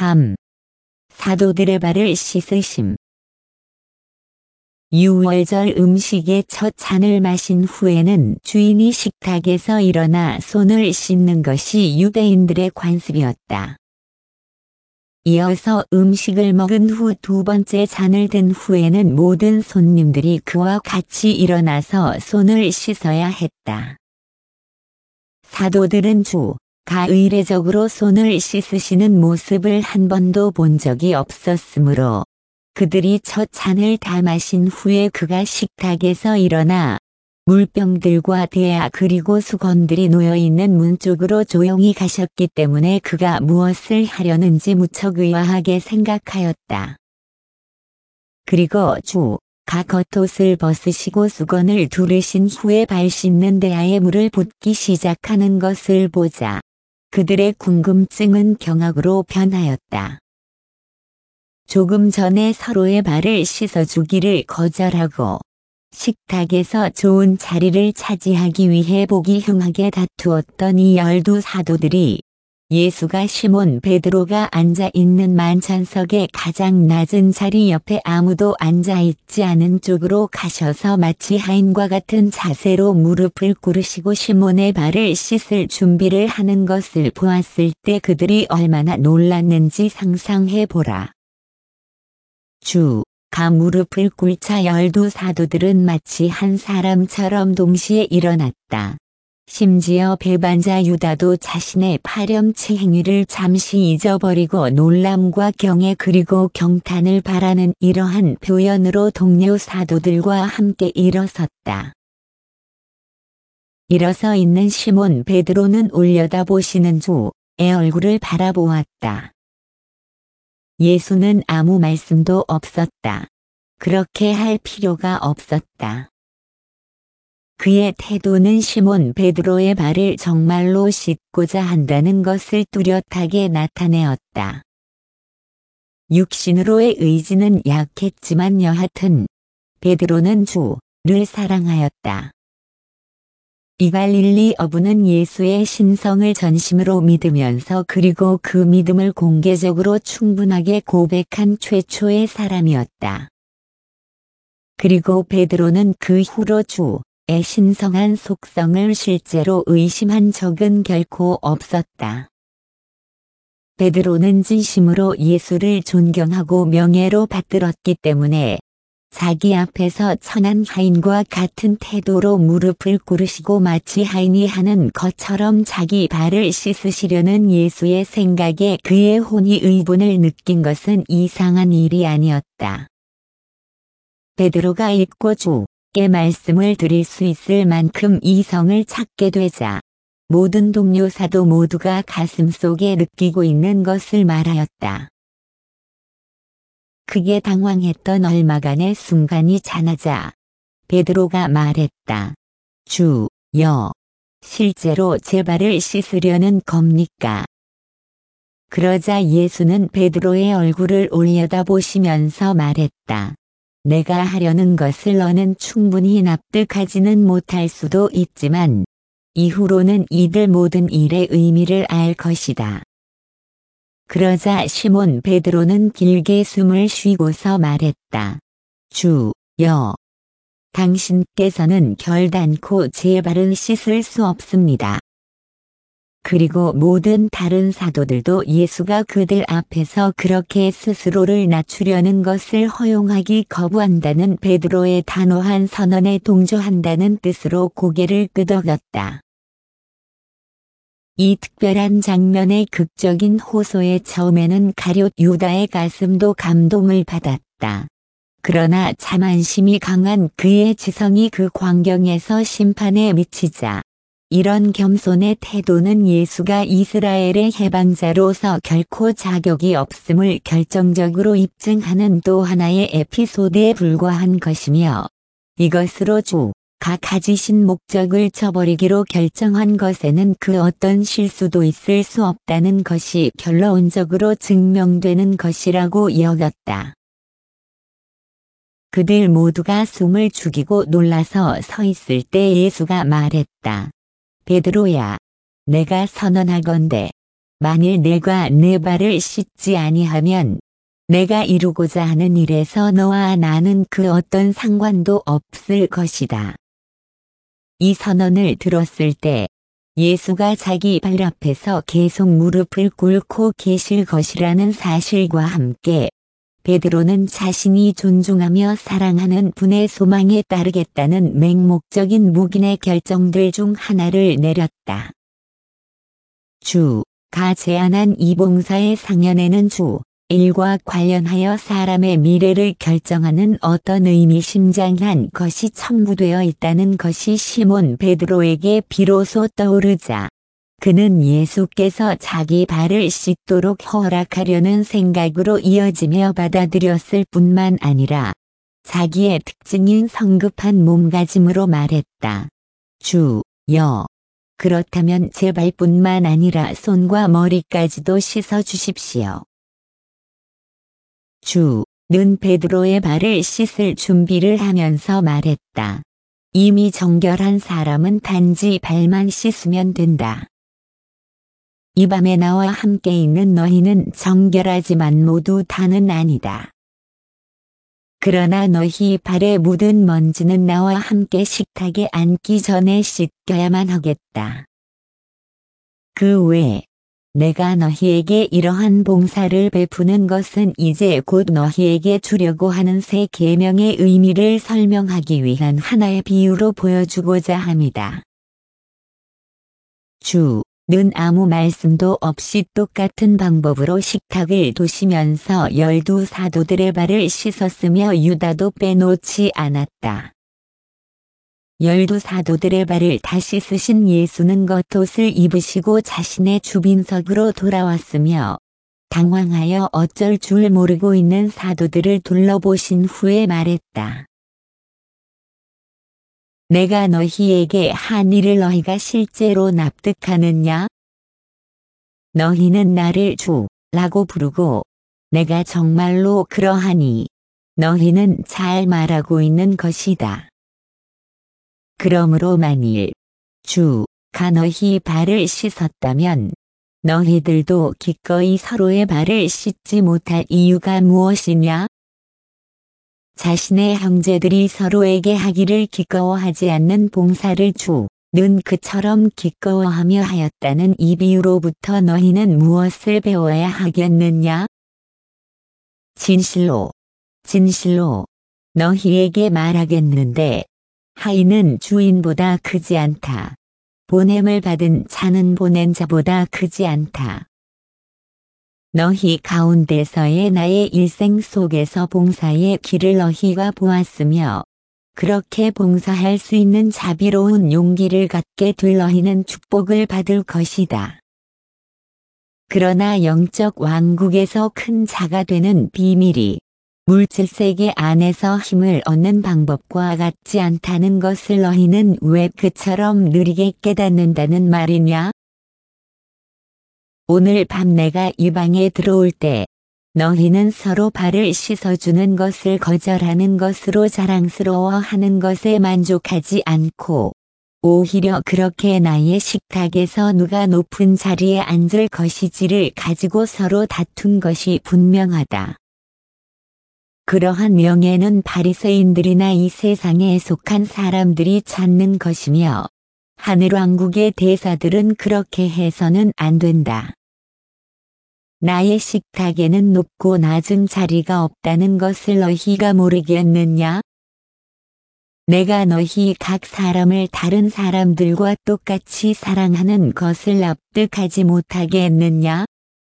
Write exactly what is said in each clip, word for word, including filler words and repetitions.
삼. 사도들의 발을 씻으심. 유월절 음식의 첫 잔을 마신 후에는 주인이 식탁에서 일어나 손을 씻는 것이 유대인들의 관습이었다. 이어서 음식을 먹은 후 두 번째 잔을 든 후에는 모든 손님들이 그와 같이 일어나서 손을 씻어야 했다. 사도들은 주, 가 의례적으로 손을 씻으시는 모습을 한 번도 본 적이 없었으므로 그들이 첫 잔을 다 마신 후에 그가 식탁에서 일어나 물병들과 대야 그리고 수건들이 놓여있는 문 쪽으로 조용히 가셨기 때문에 그가 무엇을 하려는지 무척 의아하게 생각하였다. 그리고 주, 가 겉옷을 벗으시고 수건을 두르신 후에 발 씻는 대야에 물을 붓기 시작하는 것을 보자 그들의 궁금증은 경악으로 변하였다. 조금 전에 서로의 발을 씻어주기를 거절하고 식탁에서 좋은 자리를 차지하기 위해 보기 흉하게 다투었던 이 열두 사도들이 예수가 시몬 베드로가 앉아있는 만찬석의 가장 낮은 자리 옆에 아무도 앉아있지 않은 쪽으로 가셔서 마치 하인과 같은 자세로 무릎을 꿇으시고 시몬의 발을 씻을 준비를 하는 것을 보았을 때 그들이 얼마나 놀랐는지 상상해보라. 주, 가 무릎을 꿇자 열두 사도들은 마치 한 사람처럼 동시에 일어났다. 심지어 배반자 유다도 자신의 파렴치 행위를 잠시 잊어버리고 놀람과 경애 그리고 경탄을 바라는 이러한 표현으로 동료 사도들과 함께 일어섰다. 일어서 있는 시몬 베드로는 올려다보시는 주의 얼굴을 바라보았다. 예수는 아무 말씀도 없었다. 그렇게 할 필요가 없었다. 그의 태도는 시몬 베드로의 발을 정말로 씻고자 한다는 것을 뚜렷하게 나타내었다. 육신으로의 의지는 약했지만 여하튼 베드로는 주를 사랑하였다. 이 갈릴리 어부는 예수의 신성을 전심으로 믿으면서 그리고 그 믿음을 공개적으로 충분하게 고백한 최초의 사람이었다. 그리고 베드로는 그 후로 주의 신성한 속성을 실제로 의심한 적은 결코 없었다. 베드로는 진심으로 예수를 존경하고 명예로 받들었기 때문에 자기 앞에서 천한 하인과 같은 태도로 무릎을 꿇으시고 마치 하인이 하는 것처럼 자기 발을 씻으시려는 예수의 생각에 그의 혼이 의분을 느낀 것은 이상한 일이 아니었다. 베드로가 읽고 주께 말씀을 드릴 수 있을 만큼 이성을 찾게 되자 모든 동료 사도 모두가 가슴속에 느끼고 있는 것을 말하였다. 크게 당황했던 얼마간의 순간이 지나자 베드로가 말했다. 주여, 실제로 제 발을 씻으려는 겁니까? 그러자 예수는 베드로의 얼굴을 올려다보시면서 말했다. 내가 하려는 것을 너는 충분히 납득하지는 못할 수도 있지만 이후로는 이들 모든 일의 의미를 알 것이다. 그러자 시몬 베드로는 길게 숨을 쉬고서 말했다. 주여, 당신께서는 결단코 제 발을 씻을 수 없습니다. 그리고 모든 다른 사도들도 예수가 그들 앞에서 그렇게 스스로를 낮추려는 것을 허용하기 거부한다는 베드로의 단호한 선언에 동조한다는 뜻으로 고개를 끄덕였다. 이 특별한 장면의 극적인 호소에 처음에는 가룟 유다의 가슴도 감동을 받았다. 그러나 자만심이 강한 그의 지성이 그 광경에서 심판에 미치자 이런 겸손의 태도는 예수가 이스라엘의 해방자로서 결코 자격이 없음을 결정적으로 입증하는 또 하나의 에피소드에 불과한 것이며 이것으로 주 가 가지신 목적을 저버리기로 결정한 것에는 그 어떤 실수도 있을 수 없다는 것이 결론적으로 증명되는 것이라고 여겼다. 그들 모두가 숨을 죽이고 놀라서 서 있을 때 예수가 말했다. 베드로야, 내가 선언하건대 만일 내가 내 발을 씻지 아니하면 내가 이루고자 하는 일에서 너와 나는 그 어떤 상관도 없을 것이다. 이 선언을 들었을 때 예수가 자기 발 앞에서 계속 무릎을 꿇고 계실 것이라는 사실과 함께 베드로는 자신이 존중하며 사랑하는 분의 소망에 따르겠다는 맹목적인 묵인의 결정들 중 하나를 내렸다. 주가 제안한 이 봉사의 상연에는 주 일과 관련하여 사람의 미래를 결정하는 어떤 의미심장한 것이 첨부되어 있다는 것이 시몬 베드로에게 비로소 떠오르자 그는 예수께서 자기 발을 씻도록 허락하려는 생각으로 이어지며 받아들였을 뿐만 아니라 자기의 특징인 성급한 몸가짐으로 말했다. 주여, 그렇다면 제 발뿐만 아니라 손과 머리까지도 씻어 주십시오. 주는 베드로의 발을 씻을 준비를 하면서 말했다. 이미 정결한 사람은 단지 발만 씻으면 된다. 이 밤에 나와 함께 있는 너희는 정결하지만 모두 다는 아니다. 그러나 너희 발에 묻은 먼지는 나와 함께 식탁에 앉기 전에 씻겨야만 하겠다. 그 외에 내가 너희에게 이러한 봉사를 베푸는 것은 이제 곧 너희에게 주려고 하는 새 계명의 의미를 설명하기 위한 하나의 비유로 보여주고자 함이다. 주는 아무 말씀도 없이 똑같은 방법으로 식탁을 도시면서 열두 사도들의 발을 씻었으며 유다도 빼놓지 않았다. 열두 사도들의 발을 다 씻으신 예수는 겉옷을 입으시고 자신의 주빈석으로 돌아왔으며 당황하여 어쩔 줄 모르고 있는 사도들을 둘러보신 후에 말했다. 내가 너희에게 한 일을 너희가 실제로 납득하느냐? 너희는 나를 주라고 부르고 내가 정말로 그러하니 너희는 잘 말하고 있는 것이다. 그러므로 만일 주가 너희 발을 씻었다면 너희들도 기꺼이 서로의 발을 씻지 못할 이유가 무엇이냐? 자신의 형제들이 서로에게 하기를 기꺼워하지 않는 봉사를 주는 그처럼 기꺼워하며 하였다는 이 비유로부터 너희는 무엇을 배워야 하겠느냐? 진실로, 진실로 너희에게 말하겠는데 하인은 주인보다 크지 않다. 보냄을 받은 자는 보낸 자보다 크지 않다. 너희 가운데서의 나의 일생 속에서 봉사의 길을 너희가 보았으며 그렇게 봉사할 수 있는 자비로운 용기를 갖게 될 너희는 축복을 받을 것이다. 그러나 영적 왕국에서 큰 자가 되는 비밀이 물질 세계 안에서 힘을 얻는 방법과 같지 않다는 것을 너희는 왜 그처럼 느리게 깨닫는다는 말이냐? 오늘 밤 내가 이 방에 들어올 때 너희는 서로 발을 씻어주는 것을 거절하는 것으로 자랑스러워하는 것에 만족하지 않고 오히려 그렇게 나의 식탁에서 누가 높은 자리에 앉을 것이지를 가지고 서로 다툰 것이 분명하다. 그러한 명예는 바리새인들이나 이 세상에 속한 사람들이 찾는 것이며 하늘왕국의 대사들은 그렇게 해서는 안 된다. 나의 식탁에는 높고 낮은 자리가 없다는 것을 너희가 모르겠느냐? 내가 너희 각 사람을 다른 사람들과 똑같이 사랑하는 것을 납득하지 못하겠느냐?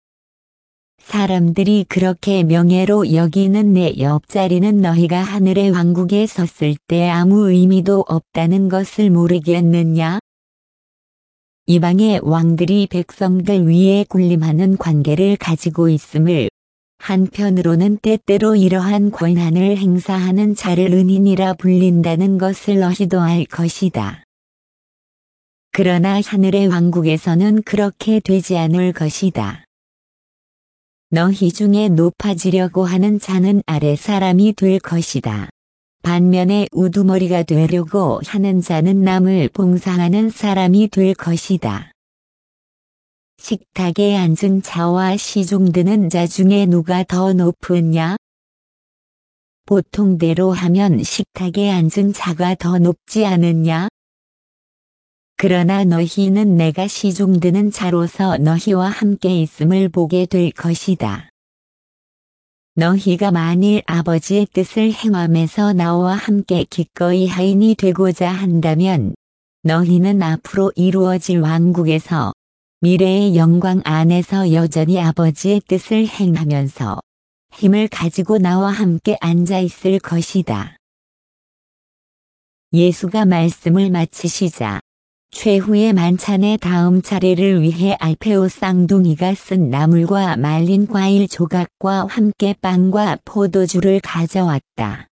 사람들이 그렇게 명예로 여기는 내 옆자리는 너희가 하늘의 왕국에 섰을 때 아무 의미도 없다는 것을 모르겠느냐? 이방의 왕들이 백성들 위에 군림하는 관계를 가지고 있음을 한편으로는 때때로 이러한 권한을 행사하는 자를 은인이라 불린다는 것을 너희도 알 것이다. 그러나 하늘의 왕국에서는 그렇게 되지 않을 것이다. 너희 중에 높아지려고 하는 자는 아래 사람이 될 것이다. 반면에 우두머리가 되려고 하는 자는 남을 봉사하는 사람이 될 것이다. 식탁에 앉은 자와 시중드는 자 중에 누가 더 높으냐? 보통대로 하면 식탁에 앉은 자가 더 높지 않으냐? 그러나 너희는 내가 시중드는 자로서 너희와 함께 있음을 보게 될 것이다. 너희가 만일 아버지의 뜻을 행함에서 나와 함께 기꺼이 하인이 되고자 한다면 너희는 앞으로 이루어질 왕국에서 미래의 영광 안에서 여전히 아버지의 뜻을 행하면서 힘을 가지고 나와 함께 앉아 있을 것이다. 예수가 말씀을 마치시자 최후의 만찬의 다음 차례를 위해 알페오 쌍둥이가 쓴 나물과 말린 과일 조각과 함께 빵과 포도주를 가져왔다.